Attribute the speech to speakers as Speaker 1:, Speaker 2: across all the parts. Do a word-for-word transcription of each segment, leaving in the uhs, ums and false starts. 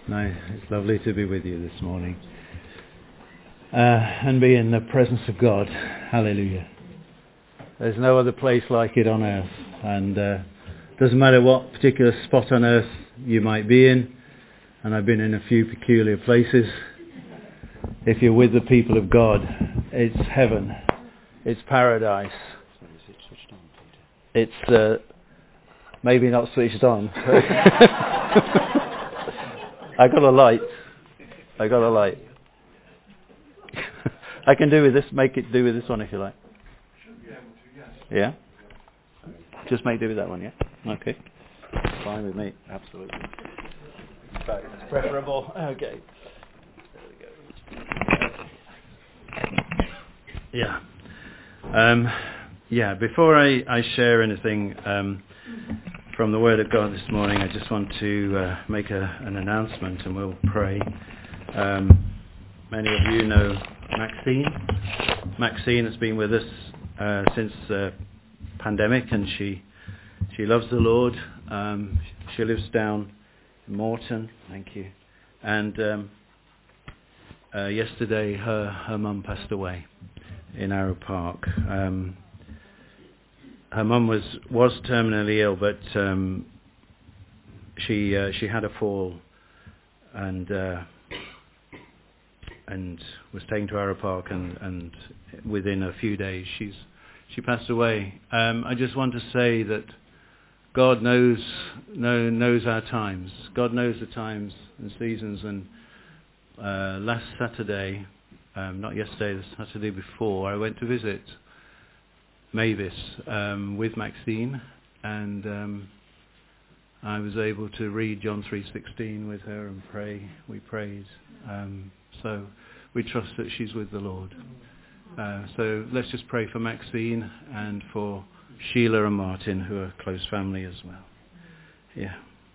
Speaker 1: No, it's lovely to be with you this morning uh, and be in the presence of God. Hallelujah. There's no other place like it on earth, and uh, doesn't matter what particular spot on earth you might be in, and I've been in a few peculiar places. If you're with the people of God, it's heaven, it's paradise. It's uh, maybe not switched on. I got a light. I got a light. I can do with this. Make it do with this one if you like. Yeah. Just make do with that one. Yeah. Okay. Fine with me. Absolutely. But it's preferable. Okay. There we go. Yeah. Um, yeah. Before I, I share anything um, from the Word of God this morning, I just want to uh, make a, an announcement, and we'll pray. Um, many of you know Maxine. Maxine has been with us uh, since the pandemic, and she she loves the Lord. Um, she lives down in Morton. Thank you. And um, uh, yesterday, her her mum passed away in Arrow Park. Um, her mum was was terminally ill, but um, she uh, she had a fall and uh, and was taken to Arrow Park, and, and within a few days she's she passed away. Um, I just want to say that God knows know, knows our times. God knows the times and seasons. And uh, last Saturday, um, not yesterday, the Saturday before, I went to visit Mavis um, with Maxine, and um, I was able to read John three sixteen with her and pray. We prayed. Um, so we trust that she's with the Lord. Uh, so let's just pray for Maxine and for Sheila and Martin, who are close family as well. Yeah.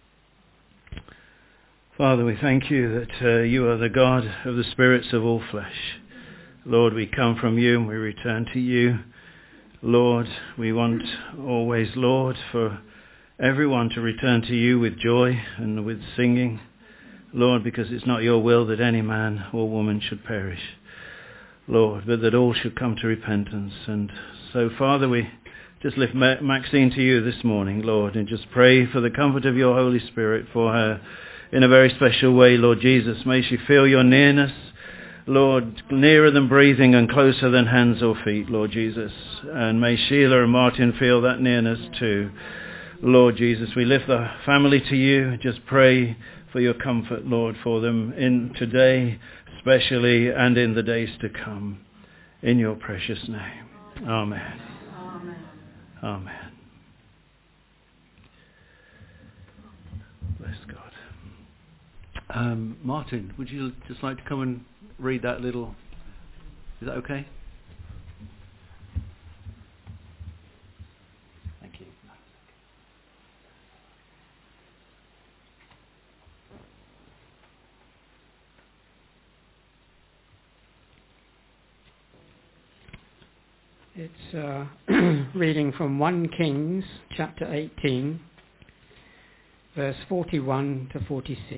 Speaker 1: Father, we thank you that uh, you are the God of the spirits of all flesh. Lord, we come from you and we return to you. Lord, we want always, Lord, for everyone to return to you with joy and with singing. Lord, because it's not your will that any man or woman should perish, Lord, but that all should come to repentance. And so, Father, we just lift Maxine to you this morning, Lord, and just pray for the comfort of your Holy Spirit for her in a very special way, Lord Jesus. May she feel your nearness, Lord, nearer than breathing and closer than hands or feet, Lord Jesus. And may Sheila and Martin feel that nearness too. Lord Jesus, we lift the family to you. Just pray for your comfort, Lord, for them in today, especially, and in the days to come. In your precious name. Amen. Amen. Amen. Bless God. Um, Martin, would you just like to come and read that little... Is that okay? Thank you.
Speaker 2: It's uh, reading from First Kings chapter eighteen, verse forty-one to forty-six.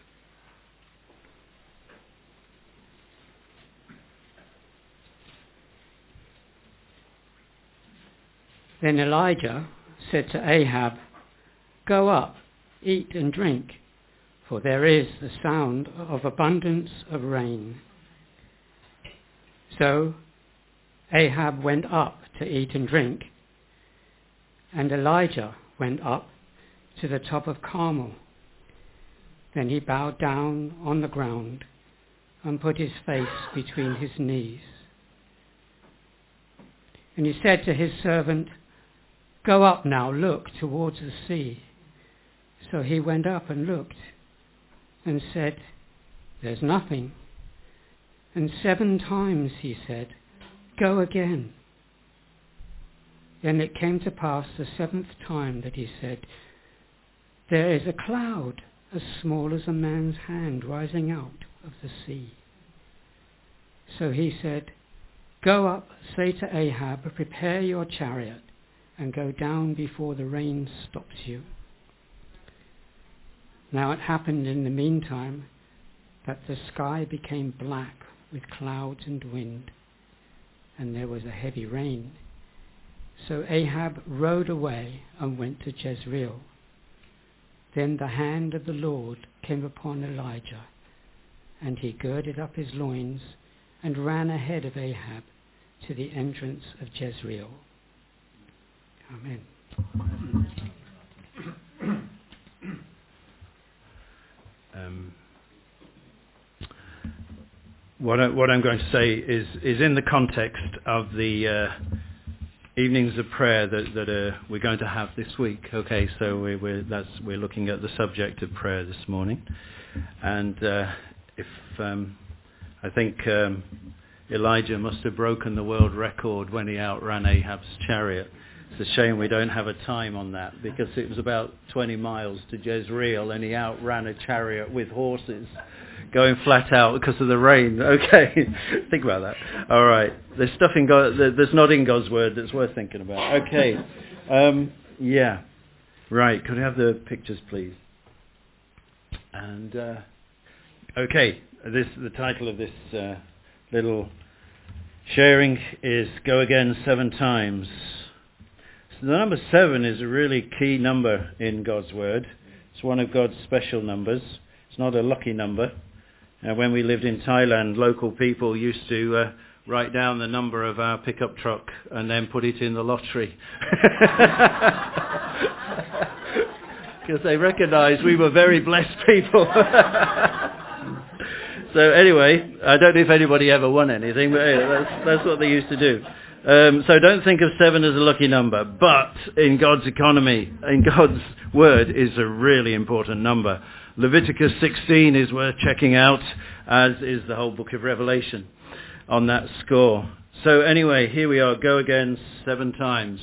Speaker 2: Then Elijah said to Ahab, "Go up, eat and drink, for there is the sound of abundance of rain." So Ahab went up to eat and drink, and Elijah went up to the top of Carmel. Then he bowed down on the ground and put his face between his knees. And he said to his servant, "Go up now, look towards the sea." So he went up and looked and said, "There's nothing." And seven times he said, "Go again." Then it came to pass the seventh time that he said, "There is a cloud as small as a man's hand rising out of the sea." So he said, "Go up, say to Ahab, prepare your chariot and go down before the rain stops you." Now it happened in the meantime that the sky became black with clouds and wind, and there was a heavy rain. So Ahab rode away and went to Jezreel. Then the hand of the Lord came upon Elijah, and he girded up his loins and ran ahead of Ahab to the entrance of Jezreel. Amen.
Speaker 1: Um, what, I, what I'm going to say is, is in the context of the uh, evenings of prayer that, that uh, we're going to have this week. Okay, so we, we're, that's, we're looking at the subject of prayer this morning. And uh, if um, I think um, Elijah must have broken the world record when he outran Ahab's chariot. It's a shame we don't have a time on that, because it was about twenty miles to Jezreel and he outran a chariot with horses going flat out because of the rain. Okay, think about that. All right, there's stuff in God, there's not in God's word that's worth thinking about. Okay, um, yeah, right. Could we have the pictures, please? And uh, okay, this the title of this uh, little sharing is "Go Again Seven Times." So the number seven is a really key number in God's word. It's one of God's special numbers. It's not a lucky number. Uh, when we lived in Thailand, local people used to uh, write down the number of our pickup truck and then put it in the lottery. Because they recognised we were very blessed people. So anyway, I don't know if anybody ever won anything, but anyway, that's, that's what they used to do. Um, so don't think of seven as a lucky number, but in God's economy, in God's word, is a really important number. Leviticus sixteen is worth checking out, as is the whole book of Revelation on that score. So anyway, here we are, go again seven times.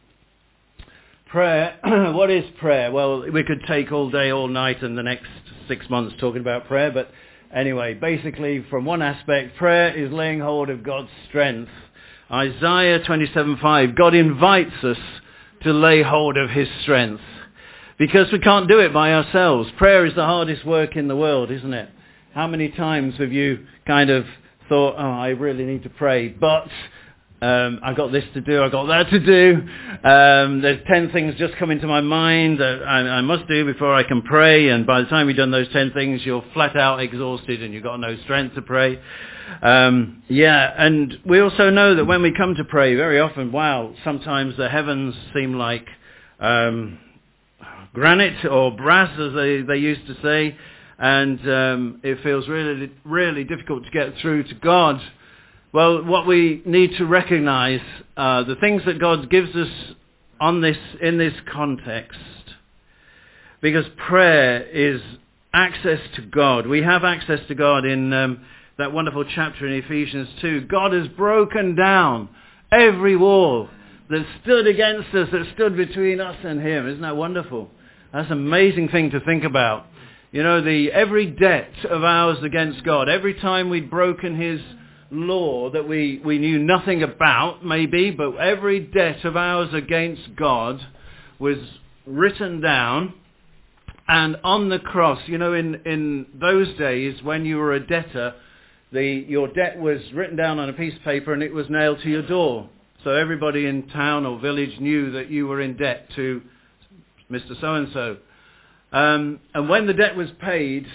Speaker 1: Prayer, what is prayer? Well, we could take all day, all night and the next six months talking about prayer, but anyway, basically from one aspect, prayer is laying hold of God's strength. Isaiah twenty-seven five, God invites us to lay hold of his strength, because we can't do it by ourselves. Prayer is the hardest work in the world, isn't it? How many times have you kind of thought, oh, I really need to pray, but um, I got this to do, I got that to do. Um, there's ten things just come into my mind that I, I must do before I can pray, and by the time you've done those ten things, you're flat out exhausted and you've got no strength to pray. Um, yeah, and we also know that when we come to pray, very often, wow, sometimes the heavens seem like um, granite or brass, as they, they used to say, and um, it feels really, really difficult to get through to God. Well, what we need to recognize, uh, the things that God gives us on this, in this context, because prayer is access to God. We have access to God in um, that wonderful chapter in Ephesians two. God has broken down every wall that stood against us, that stood between us and him. Isn't that wonderful? That's an amazing thing to think about. You know, the every debt of ours against God, every time we'd broken his law that we, we knew nothing about, maybe, but every debt of ours against God was written down. And on the cross, you know, in, in those days when you were a debtor, the your debt was written down on a piece of paper and it was nailed to your door. So everybody in town or village knew that you were in debt to Mister So-and-so. Um, and when the debt was paid,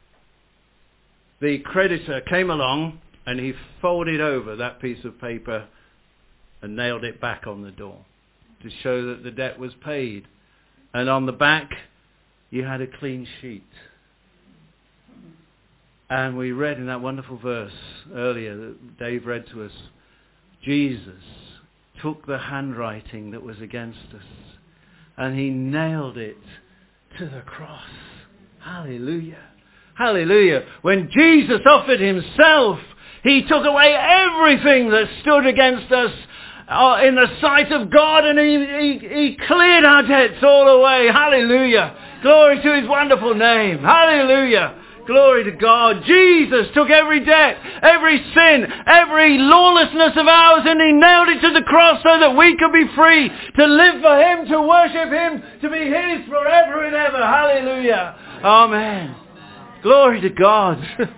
Speaker 1: the creditor came along and he folded over that piece of paper and nailed it back on the door to show that the debt was paid. And on the back, you had a clean sheet. And we read in that wonderful verse earlier that Dave read to us, Jesus took the handwriting that was against us and he nailed it to the cross. Hallelujah. Hallelujah. When Jesus offered himself, he took away everything that stood against us uh, in the sight of God, and he, he, he cleared our debts all away. Hallelujah. Glory to his wonderful name. Hallelujah. Glory to God. Jesus took every debt, every sin, every lawlessness of ours, and he nailed it to the cross so that we could be free to live for him, to worship him, to be his forever and ever. Hallelujah. Amen. Glory to God.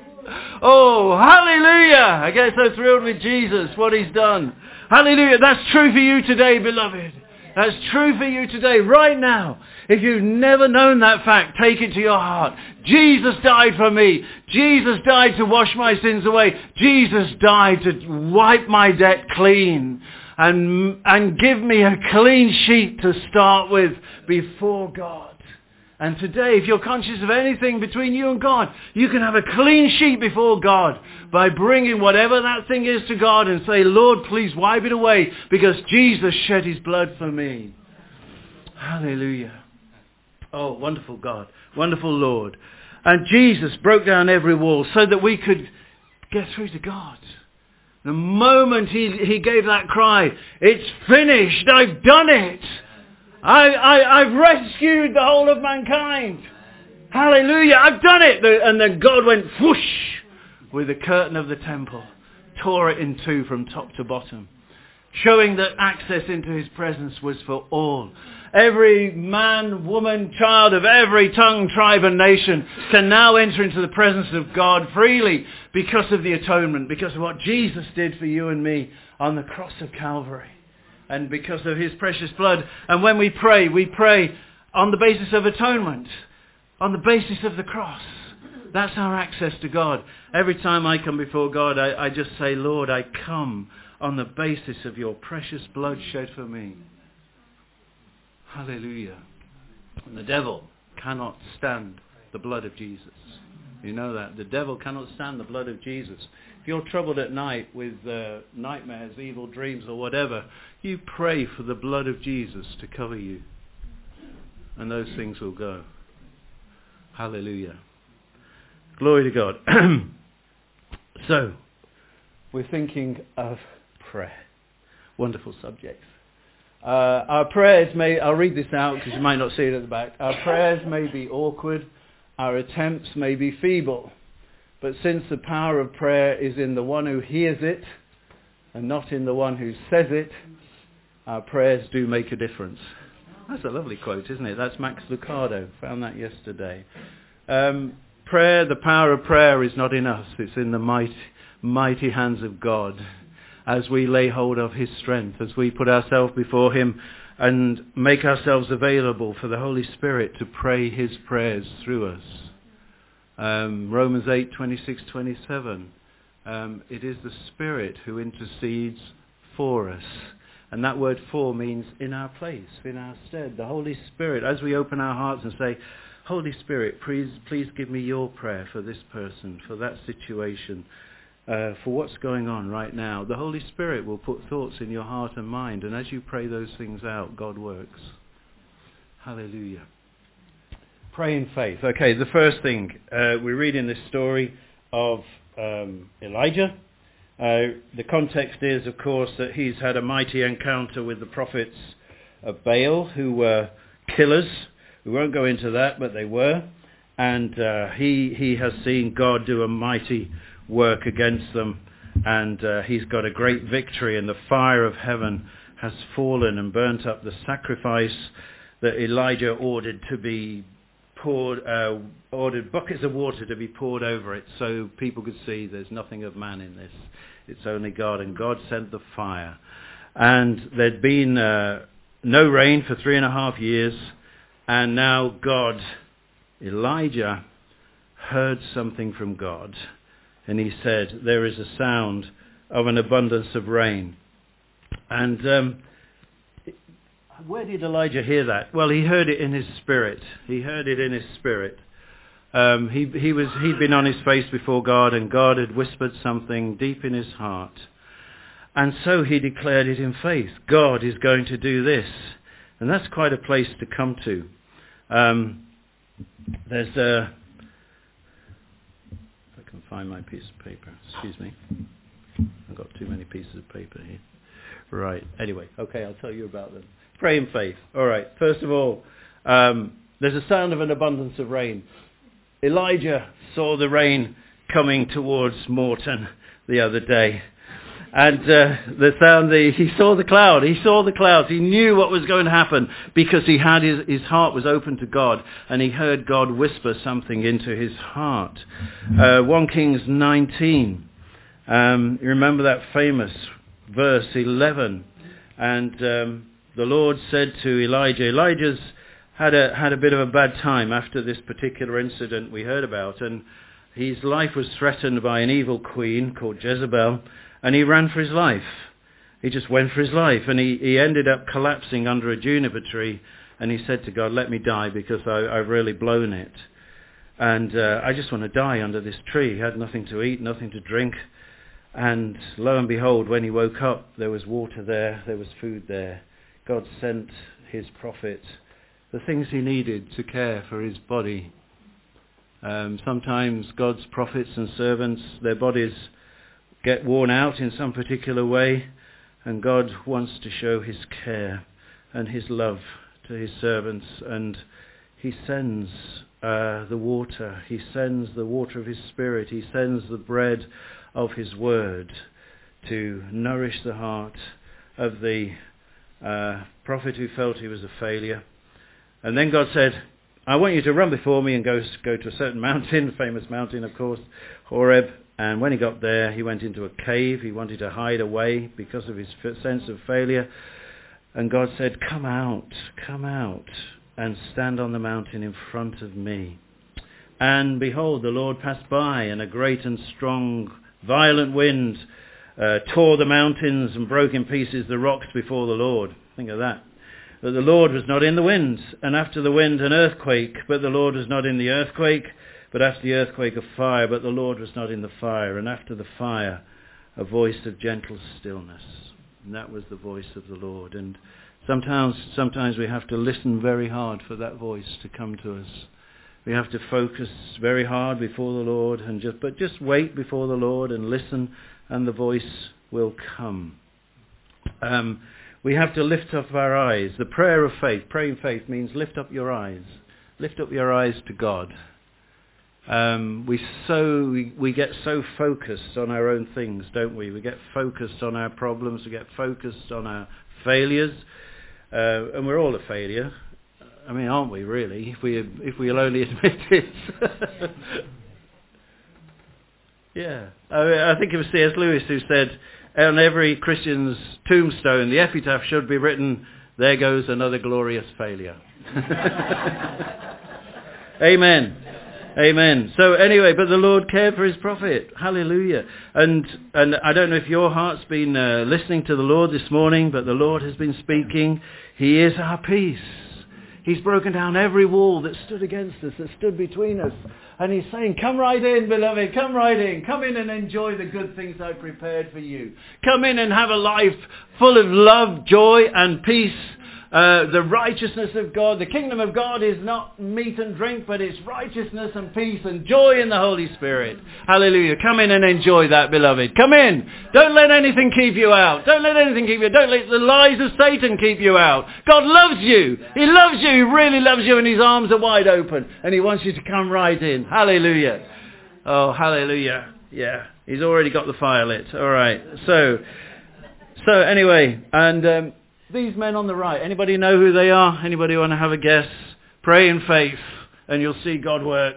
Speaker 1: Oh, hallelujah. I get so thrilled with Jesus, what he's done. Hallelujah. That's true for you today, beloved. That's true for you today, right now. If you've never known that fact, take it to your heart. Jesus died for me. Jesus died to wash my sins away. Jesus died to wipe my debt clean and, and give me a clean sheet to start with before God. And today, if you're conscious of anything between you and God, you can have a clean sheet before God by bringing whatever that thing is to God and say, Lord, please wipe it away because Jesus shed his blood for me. Hallelujah. Oh, wonderful God. Wonderful Lord. And Jesus broke down every wall so that we could get through to God. The moment he, he gave that cry, it's finished, I've done it. I, I, I've rescued the whole of mankind. Hallelujah, I've done it. And then God went whoosh with the curtain of the temple, tore it in two from top to bottom, showing that access into his presence was for all. Every man, woman, child of every tongue, tribe and nation can now enter into the presence of God freely because of the atonement, because of what Jesus did for you and me on the cross of Calvary. And because of his precious blood. And when we pray, we pray on the basis of atonement, on the basis of the cross. That's our access to God. Every time I come before God, I, I just say, Lord, I come on the basis of your precious blood shed for me. Hallelujah. And the devil cannot stand the blood of Jesus. You know that. The devil cannot stand the blood of Jesus. If you're troubled at night with uh, nightmares, evil dreams or whatever, you pray for the blood of Jesus to cover you. And those things will go. Hallelujah. Glory to God. So, we're thinking of prayer. Wonderful subject. Uh, our prayers may, I'll read this out because you might not see it at the back. Our prayers may be awkward. Our attempts may be feeble. But since the power of prayer is in the one who hears it and not in the one who says it, our prayers do make a difference. That's a lovely quote, isn't it? That's Max Lucado. Found that yesterday. Um, prayer, the power of prayer is not in us. It's in the mighty, mighty hands of God as we lay hold of his strength, as we put ourselves before him and make ourselves available for the Holy Spirit to pray his prayers through us. Um, Romans eight, twenty-six, twenty-seven. Um, it is the Spirit who intercedes for us. And that word for means in our place, in our stead. The Holy Spirit, as we open our hearts and say, Holy Spirit, please, please give me your prayer for this person, for that situation, uh, for what's going on right now. The Holy Spirit will put thoughts in your heart and mind. And as you pray those things out, God works. Hallelujah. Pray in faith. Okay, the first thing, uh, we read in this story of um, Elijah. Uh, the context is, of course, that he's had a mighty encounter with the prophets of Baal, who were killers. We won't go into that, but they were. And uh, he, he has seen God do a mighty work against them. And uh, he's got a great victory, and the fire of heaven has fallen and burnt up the sacrifice that Elijah ordered to be poured, uh, ordered buckets of water to be poured over it so people could see there's nothing of man in this. It's only God, and God sent the fire. And there'd been uh, no rain for three and a half years, and now God, Elijah, heard something from God, and he said, there is a sound of an abundance of rain. And um, where did Elijah hear that? Well, he heard it in his spirit. He heard it in his spirit. Um, he, he was, he'd been on his face before God, and God had whispered something deep in his heart. And so he declared it in faith. God is going to do this. And that's quite a place to come to. Um, there's a... If I can find my piece of paper. Excuse me. I've got too many pieces of paper here. Right. Anyway, okay, I'll tell you about them. Pray in faith. All right. First of all, um, there's a sound of an abundance of rain. Elijah saw the rain coming towards Morton the other day. And uh, the sound, the, he saw the cloud. He saw the clouds. He knew what was going to happen because he had his, his heart was open to God, and he heard God whisper something into his heart. Uh, First Kings nineteen. Um, you remember that famous verse eleven, and um, the Lord said to Elijah, Elijah's had a had a bit of a bad time after this particular incident we heard about, and his life was threatened by an evil queen called Jezebel. And he ran for his life. He just went for his life. And he, he ended up collapsing under a juniper tree. And he said to God, let me die because I, I've really blown it. And uh, I just want to die under this tree. He had nothing to eat, nothing to drink. And lo and behold, when he woke up, there was water there, there was food there. God sent his prophet the things he needed to care for his body. Um, sometimes God's prophets and servants, their bodies get worn out in some particular way, and God wants to show his care and his love to his servants, and he sends uh, the water, he sends the water of his Spirit, he sends the bread of his word to nourish the heart of the uh, prophet who felt he was a failure. And then God said, I want you to run before me and go, go to a certain mountain, famous mountain of course, Horeb. And when he got there, he went into a cave. He wanted to hide away because of his sense of failure. And God said, come out, come out and stand on the mountain in front of me. And behold, the Lord passed by, and a great and strong, violent wind uh, tore the mountains and broke in pieces the rocks before the Lord. Think of that. But the Lord was not in the wind, and after the wind an earthquake, but the Lord was not in the earthquake. But after the earthquake, a fire, but the Lord was not in the fire. And after the fire, a voice of gentle stillness. And that was the voice of the Lord. And sometimes, sometimes we have to listen very hard for that voice to come to us. We have to focus very hard before the Lord, and just but just wait before the Lord and listen, and the voice will come. Um, we have to lift up our eyes. The prayer of faith, praying faith means lift up your eyes. Lift up your eyes to God. Um, we so we, we get so focused on our own things, don't we? We get focused on our problems. We get focused on our failures, uh, and we're all a failure. I mean, aren't we? Really, if we if we'll only admit it. Yeah, I, mean, I think it was C S Lewis who said, on every Christian's tombstone, the epitaph should be written, "There goes another glorious failure." Amen. Amen. So anyway, but the Lord cared for his prophet. Hallelujah. And and I don't know if your heart's been uh, listening to the Lord this morning, but the Lord has been speaking. He is our peace. He's broken down every wall that stood against us, that stood between us. And he's saying, come right in, beloved, come right in. Come in and enjoy the good things I've prepared for you. Come in and have a life full of love, joy and peace. Uh, the righteousness of God. The kingdom of God is not meat and drink, but it's righteousness and peace and joy in the Holy Spirit. Hallelujah. Come in and enjoy that, beloved. Come in. Don't let anything keep you out. Don't let anything keep you out. Don't let the lies of Satan keep you out. God loves you. He loves you. He really loves you, and his arms are wide open, and he wants you to come right in. Hallelujah. Oh, hallelujah. Yeah. He's already got the fire lit. All right. So, so anyway, and... Um, these men on the right, anybody know who they are? Anybody want to have a guess? Pray in faith and you'll see God work.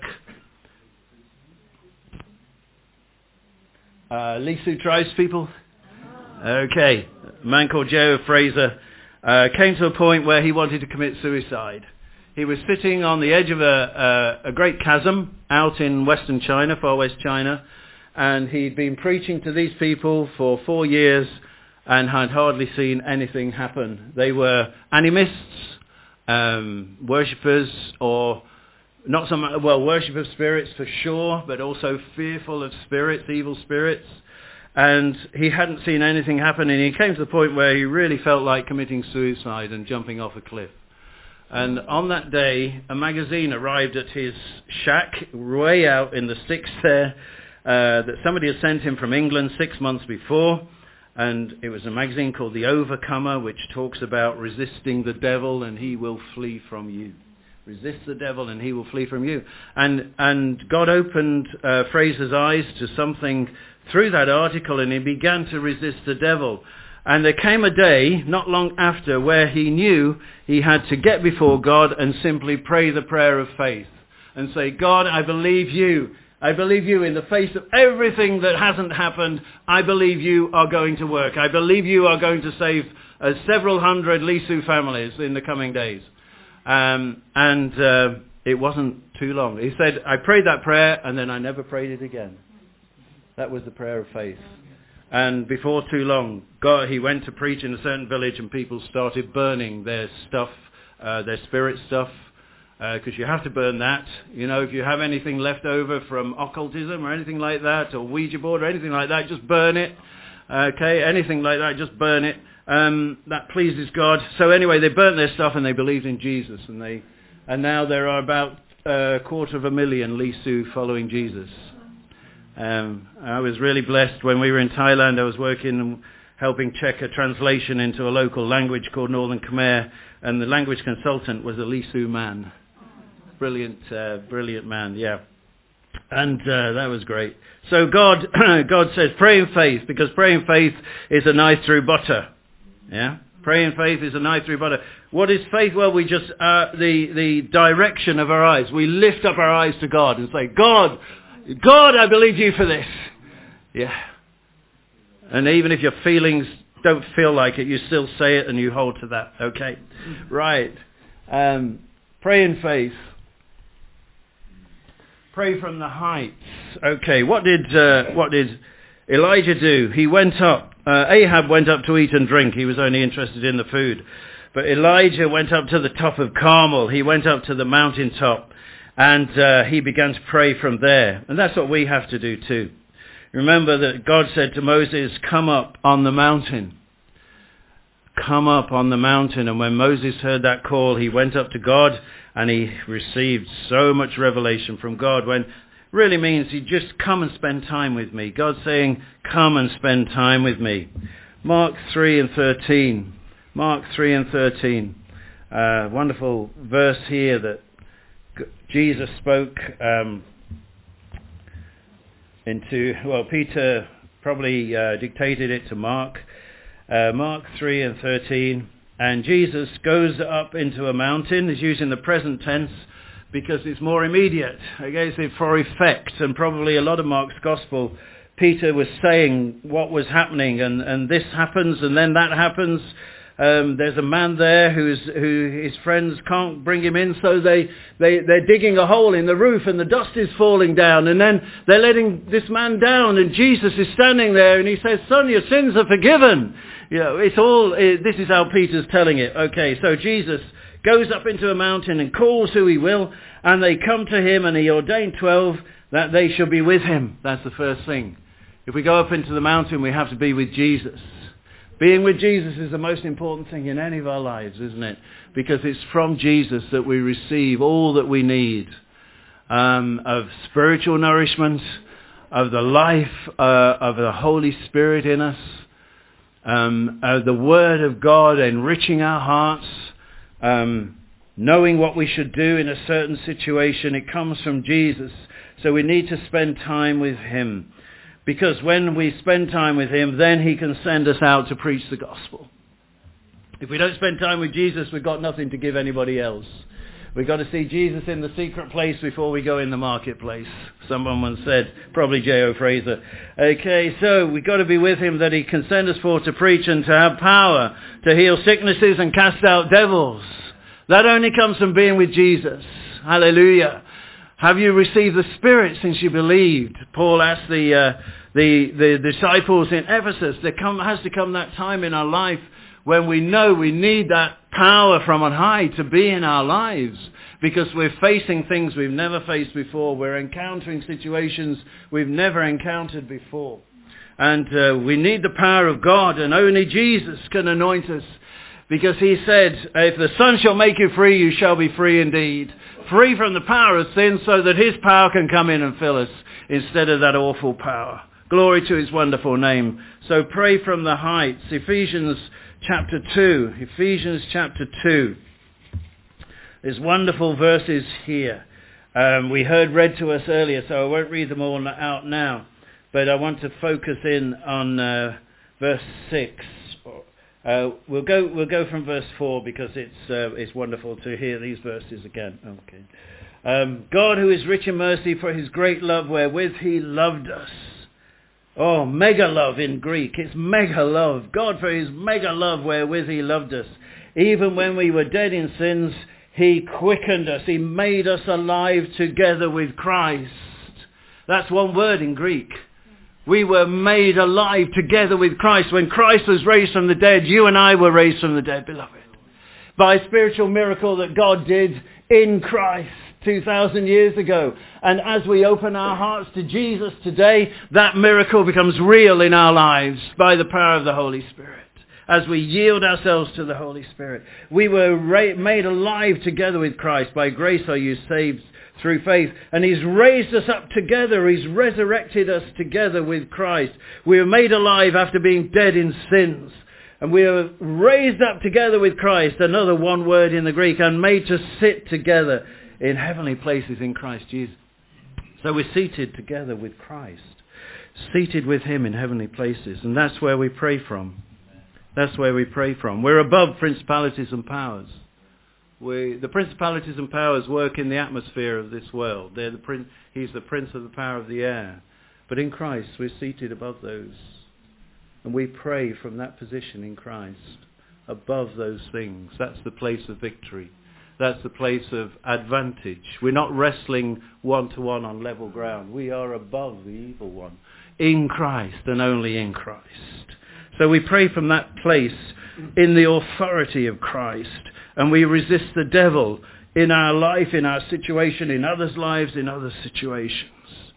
Speaker 1: Uh, Lisu Tribes people? Okay. A man called Joe Fraser uh, came to a point where he wanted to commit suicide. He was sitting on the edge of a, a, a great chasm out in western China, far west China, and he'd been preaching to these people for four years and had hardly seen anything happen. They were animists, um, worshippers, or not so much, well, worship of spirits for sure, but also fearful of spirits, evil spirits. And he hadn't seen anything happen, and he came to the point where he really felt like committing suicide and jumping off a cliff. And on that day, a magazine arrived at his shack, way out in the sticks there, uh, that somebody had sent him from England six months before. And it was a magazine called The Overcomer, which talks about resisting the devil and he will flee from you. Resist the devil and he will flee from you. And and God opened uh, Fraser's eyes to something through that article, and he began to resist the devil. And there came a day, not long after, where he knew he had to get before God and simply pray the prayer of faith and say, God, I believe you. I believe you in the face of everything that hasn't happened. I believe you are going to work. I believe you are going to save uh, several hundred Lisu families in the coming days. Um, and uh, it wasn't too long. He said, I prayed that prayer and then I never prayed it again. That was the prayer of faith. And before too long, God, he went to preach in a certain village and people started burning their stuff, uh, their spirit stuff, because uh, you have to burn that. You know, if you have anything left over from occultism or anything like that, or Ouija board or anything like that, just burn it. Okay, anything like that, just burn it. Um, that pleases God. So anyway, they burnt their stuff and they believed in Jesus. And they, and now there are about a quarter of a million Lisu following Jesus. Um, I was really blessed when we were in Thailand. I was working, helping check a translation into a local language called Northern Khmer, and the language consultant was a Lisu man. Brilliant, uh, brilliant man, yeah. And uh, that was great. So God, God says, pray in faith, because pray in faith is a knife through butter. Yeah, pray in faith is a knife through butter. What is faith? Well, we just uh, the the direction of our eyes. We lift up our eyes to God and say, God. God, I believe you for this. Yeah. And even if your feelings don't feel like it, you still say it and you hold to that. Okay. Right. Um, pray in faith. Pray from the heights. Okay. What did uh, what did Elijah do? He went up. Uh, Ahab went up to eat and drink. He was only interested in the food. But Elijah went up to the top of Carmel. He went up to the mountaintop. And uh, he began to pray from there. And that's what we have to do too. Remember that God said to Moses, come up on the mountain. Come up on the mountain. And when Moses heard that call, he went up to God and he received so much revelation from God. When really means he just come and spend time with me. God's saying, come and spend time with me. Mark three and thirteen. Mark three and thirteen. Uh, wonderful verse here that Jesus spoke um, into, well, Peter probably uh, dictated it to Mark. Uh, Mark three and thirteen. And Jesus goes up into a mountain. He's using the present tense because it's more immediate. Okay, it's for effect. And probably a lot of Mark's gospel, Peter was saying what was happening. And, and this happens and then that happens. Um, there's a man there who's, who his friends can't bring him in, so they, they, they're digging a hole in the roof and the dust is falling down. And then they're letting this man down and Jesus is standing there and he says, son, your sins are forgiven. You know, it's all, it, this is how Peter's telling it. Okay, so Jesus goes up into a mountain and calls who he will, and they come to him and he ordained twelve that they shall be with him. That's the first thing. If we go up into the mountain, we have to be with Jesus. Being with Jesus is the most important thing in any of our lives, isn't it? Because it's from Jesus that we receive all that we need um, of spiritual nourishment, of the life uh, of the Holy Spirit in us, um, of the Word of God enriching our hearts, um, knowing what we should do in a certain situation. It comes from Jesus. So we need to spend time with him. Because when we spend time with him, then he can send us out to preach the gospel. If we don't spend time with Jesus, we've got nothing to give anybody else. We've got to see Jesus in the secret place before we go in the marketplace. Someone once said, probably J O Fraser. Okay, so we've got to be with him that he can send us forth to preach and to have power to heal sicknesses and cast out devils. That only comes from being with Jesus. Hallelujah. Have you received the Spirit since you believed? Paul asked the uh, the, the disciples in Ephesus. There come, has to come that time in our life when we know we need that power from on high to be in our lives, because we're facing things we've never faced before. We're encountering situations we've never encountered before. And uh, we need the power of God, and only Jesus can anoint us, because he said, if the Son shall make you free, you shall be free indeed. Free from the power of sin, so that his power can come in and fill us instead of that awful power. Glory to his wonderful name. So pray from the heights. Ephesians chapter two. Ephesians chapter two. There's wonderful verses here. Um, we heard read to us earlier, so I won't read them all out now. But I want to focus in on uh, verse six. Uh, we'll go we'll go from verse four because it's uh, it's wonderful to hear these verses again. Okay. Um, God, who is rich in mercy, for his great love wherewith he loved us. Oh, mega love in Greek. It's mega love. God, for his mega love wherewith he loved us. Even when we were dead in sins, he quickened us. He made us alive together with Christ. That's one word in Greek. We were made alive together with Christ. When Christ was raised from the dead, you and I were raised from the dead, beloved. By a spiritual miracle that God did in Christ two thousand years ago. And as we open our hearts to Jesus today, that miracle becomes real in our lives by the power of the Holy Spirit. As we yield ourselves to the Holy Spirit. We were ra- made alive together with Christ. By grace are you saved through faith. And he's raised us up together. He's resurrected us together with Christ. We were made alive after being dead in sins. And we are raised up together with Christ, another one word in the Greek, and made to sit together in heavenly places in Christ Jesus. So we're seated together with Christ. Seated with him in heavenly places. And that's where we pray from. That's where we pray from. We're above principalities and powers. We, the principalities and powers work in the atmosphere of this world. They're the prin- he's the prince of the power of the air. But in Christ, we're seated above those. And we pray from that position in Christ, above those things. That's the place of victory. That's the place of advantage. We're not wrestling one-to-one on level ground. We are above the evil one. In Christ and only in Christ. So we pray from that place in the authority of Christ. And we resist the devil in our life, in our situation, in others' lives, in other situations.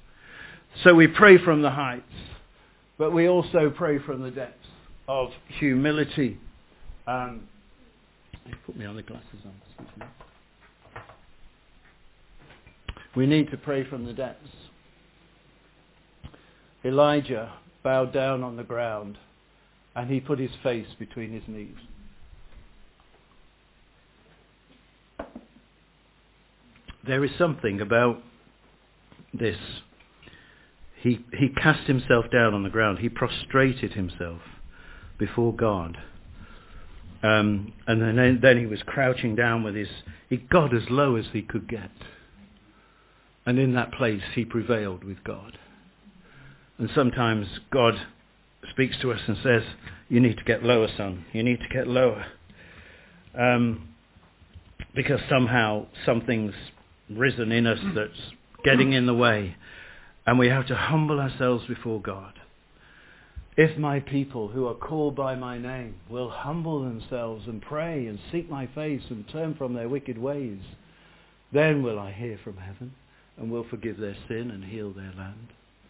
Speaker 1: So we pray from the heights. But we also pray from the depths of humility. Um, put me on the glasses on. We need to pray from the depths. Elijah bowed down on the ground and he put his face between his knees. There is something about this. He, he cast himself down on the ground. He prostrated himself before God. Um, and then, then he was crouching down with his... He got as low as he could get. And in that place he prevailed with God. And sometimes God speaks to us and says, you need to get lower, son. You need to get lower. Um, because somehow something's risen in us that's getting in the way. And we have to humble ourselves before God. If my people who are called by my name will humble themselves and pray and seek my face and turn from their wicked ways, then will I hear from heaven and will forgive their sin and heal their land.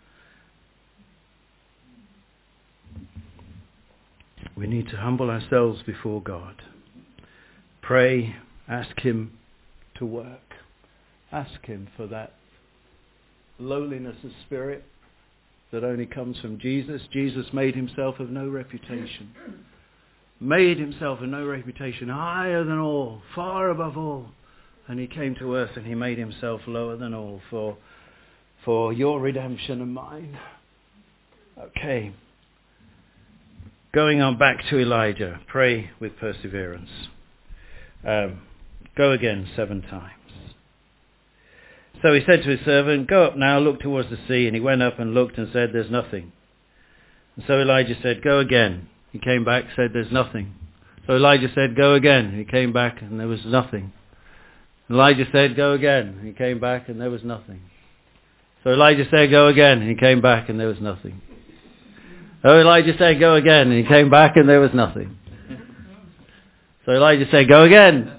Speaker 1: We need to humble ourselves before God. Pray, ask him to work. Ask him for that lowliness of spirit that only comes from Jesus. Jesus made himself of no reputation. Made himself of no reputation, higher than all, far above all. And he came to earth and he made himself lower than all for, for your redemption and mine. Okay. Going on back to Elijah. Pray with perseverance. Um, go again seven times. So he said to his servant, go up now, look towards the sea. And he went up and looked and said, there's nothing. And so Elijah said, go again. He came back, said, there's nothing. So Elijah said, go again. He came back and there was nothing. Elijah said, go again. He came back and there was nothing. So Elijah said, go again. He came back and there was nothing. So Elijah said, go again. And he came back and there was nothing. So Elijah said, go again.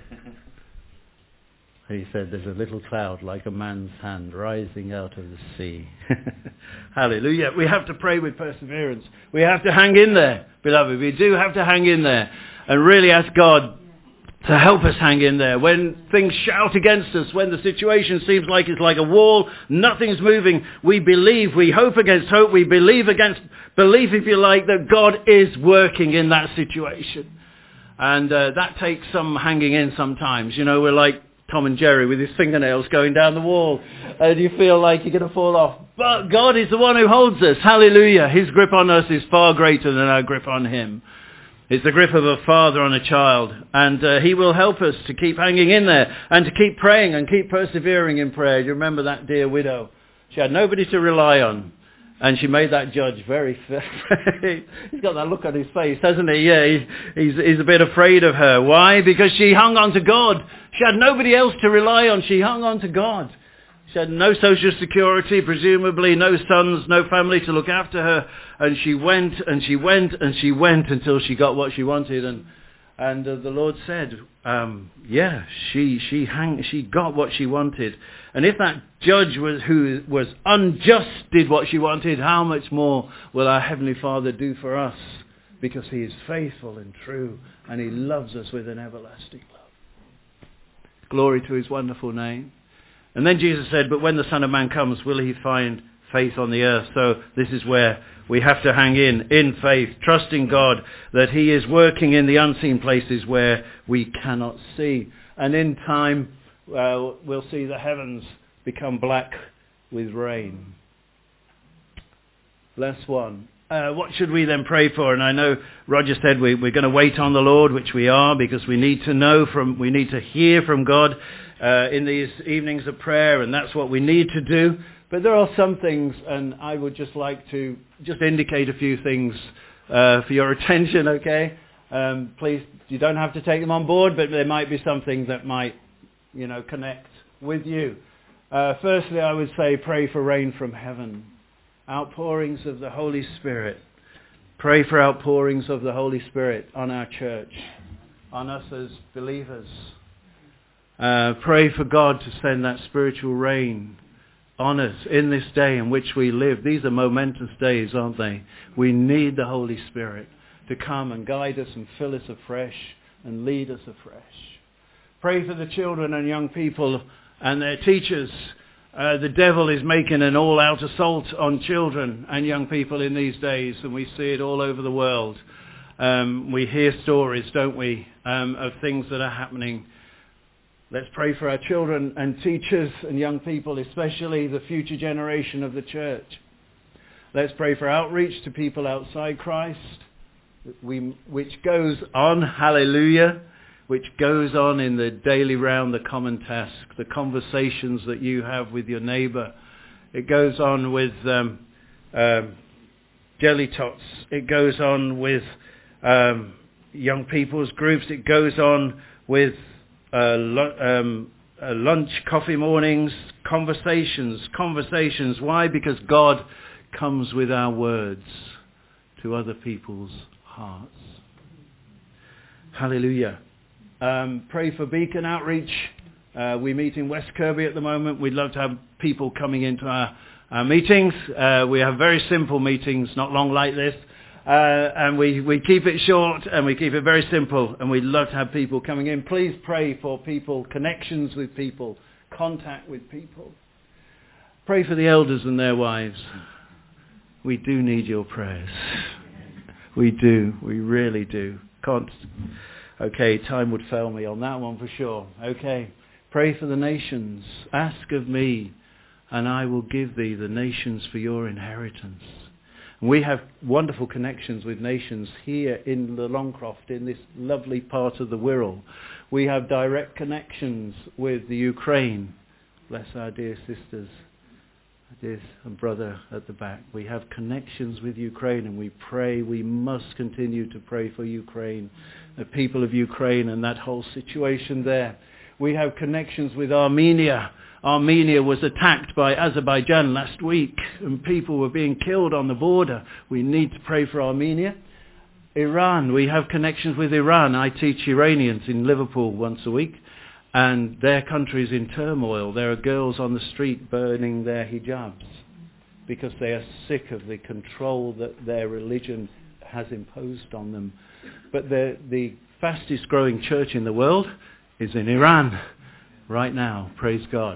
Speaker 1: He said, there's a little cloud like a man's hand rising out of the sea. Hallelujah. We have to pray with perseverance. We have to hang in there, beloved. We do have to hang in there and really ask God to help us hang in there. When things shout against us, when the situation seems like it's like a wall, nothing's moving, we believe, we hope against hope, we believe against belief, if you like, that God is working in that situation. And uh, that takes some hanging in sometimes. You know, we're like Tom and Jerry with his fingernails going down the wall. And you feel like you're going to fall off. But God is the one who holds us. Hallelujah. His grip on us is far greater than our grip on him. It's the grip of a father on a child. And uh, he will help us to keep hanging in there and to keep praying and keep persevering in prayer. You remember that dear widow? She had nobody to rely on. And she made that judge very... He's got that look on his face, hasn't he? Yeah, he, he's, he's a bit afraid of her. Why? Because she hung on to God. She had nobody else to rely on. She hung on to God. She had no social security, presumably, no sons, no family to look after her. And she went and she went and she went until she got what she wanted. And and uh, the Lord said, um, yeah, she she hang, she got what she wanted. And if that judge was who was unjust did what she wanted, how much more will our Heavenly Father do for us? Because he is faithful and true, and he loves us with an everlasting love. Glory to his wonderful name. And then Jesus said, but when the Son of Man comes, will he find faith on the earth? So this is where we have to hang in, in faith, trusting God that he is working in the unseen places where we cannot see. And in time, uh, we'll see the heavens become black with rain. Last one. Uh, what should we then pray for? And I know Roger said we, we're going to wait on the Lord, which we are, because we need to know from, we need to hear from God uh, in these evenings of prayer, and that's what we need to do. But there are some things, and I would just like to just indicate a few things uh, for your attention, okay? Um, please, you don't have to take them on board, but there might be something that might, you know, connect with you. Uh, firstly, I would say pray for rain from heaven. Outpourings of the Holy Spirit. Pray for outpourings of the Holy Spirit on our church, on us as believers. Uh, pray for God to send that spiritual rain on us in this day in which we live. These are momentous days, aren't they? We need the Holy Spirit to come and guide us and fill us afresh and lead us afresh. Pray for the children and young people and their teachers. Uh, the devil is making an all-out assault on children and young people in these days, and we see it all over the world. Um, we hear stories, don't we, um, of things that are happening. Let's pray for our children and teachers and young people, especially the future generation of the church. Let's pray for outreach to people outside Christ, we, which goes on, hallelujah, which goes on in the daily round, the common task, the conversations that you have with your neighbour. It goes on with um, um, jelly tots. It goes on with um, young people's groups. It goes on with uh, lo- um, uh, lunch, coffee mornings, conversations, conversations. Why? Because God comes with our words to other people's hearts. Hallelujah. Um, pray for Beacon Outreach. Uh, we meet in West Kirby at the moment. We'd love to have people coming into our, our meetings. Uh, we have very simple meetings, not long like this. Uh, and we, we keep it short and we keep it very simple. And we'd love to have people coming in. Please pray for people, connections with people, contact with people. Pray for the elders and their wives. We do need your prayers. We do. We really do. Can't... Okay, time would fail me on that one for sure. Okay, pray for the nations. Ask of me, and I will give thee the nations for your inheritance. And we have wonderful connections with nations here in the Longcroft, in this lovely part of the Wirral. We have direct connections with the Ukraine. Bless our dear sisters, dear and brother at the back. We have connections with Ukraine, and we pray. We must continue to pray for Ukraine, the people of Ukraine and that whole situation there. We have connections with Armenia. Armenia was attacked by Azerbaijan last week, and people were being killed on the border. We need to pray for Armenia. Iran, we have connections with Iran. I teach Iranians in Liverpool once a week, and their country is in turmoil. There are girls on the street burning their hijabs because they are sick of the control that their religion has imposed on them. But the, the fastest growing church in the world is in Iran right now. Praise God.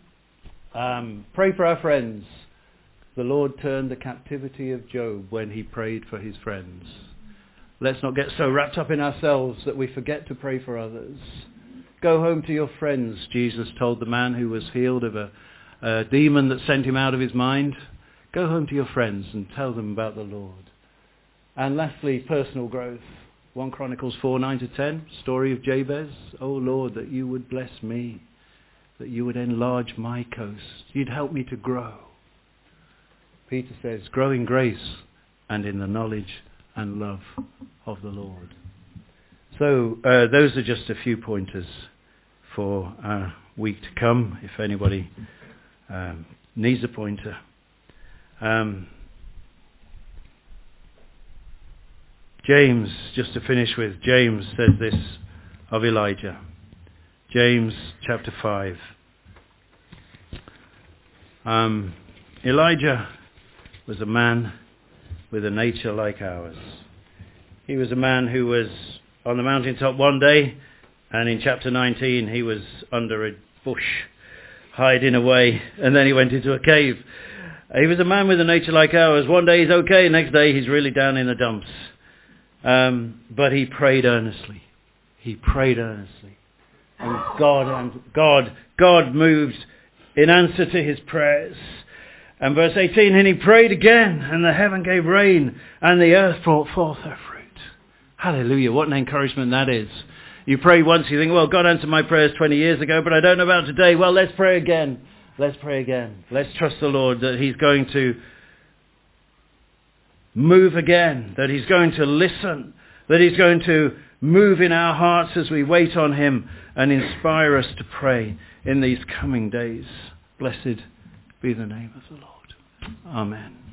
Speaker 1: Um, pray for our friends. The Lord turned the captivity of Job when he prayed for his friends. Let's not get so wrapped up in ourselves that we forget to pray for others. Go home to your friends, Jesus told the man who was healed of a, a demon that sent him out of his mind. Go home to your friends and tell them about the Lord. And lastly, personal growth. First Chronicles four, nine to ten, story of Jabez. Oh Lord, that you would bless me, that you would enlarge my coast. You'd help me to grow. Peter says, grow in grace and in the knowledge and love of the Lord. So uh, those are just a few pointers for our week to come, if anybody um, needs a pointer. Um, James, just to finish with, James says this of Elijah. James chapter five. Um, Elijah was a man with a nature like ours. He was a man who was on the mountaintop one day, and in chapter nineteen he was under a bush, hiding away, and then he went into a cave. He was a man with a nature like ours. One day he's okay, next day he's really down in the dumps. Um, but he prayed earnestly. He prayed earnestly. And God, and God, God moved in answer to his prayers. And verse eighteen, and he prayed again, and the heaven gave rain, and the earth brought forth her fruit. Hallelujah, what an encouragement that is. You pray once, you think, well, God answered my prayers twenty years ago, but I don't know about today. Well, let's pray again. Let's pray again. Let's trust the Lord that he's going to move again, that he's going to listen, that he's going to move in our hearts as we wait on him and inspire us to pray in these coming days. Blessed be the name of the Lord. Amen.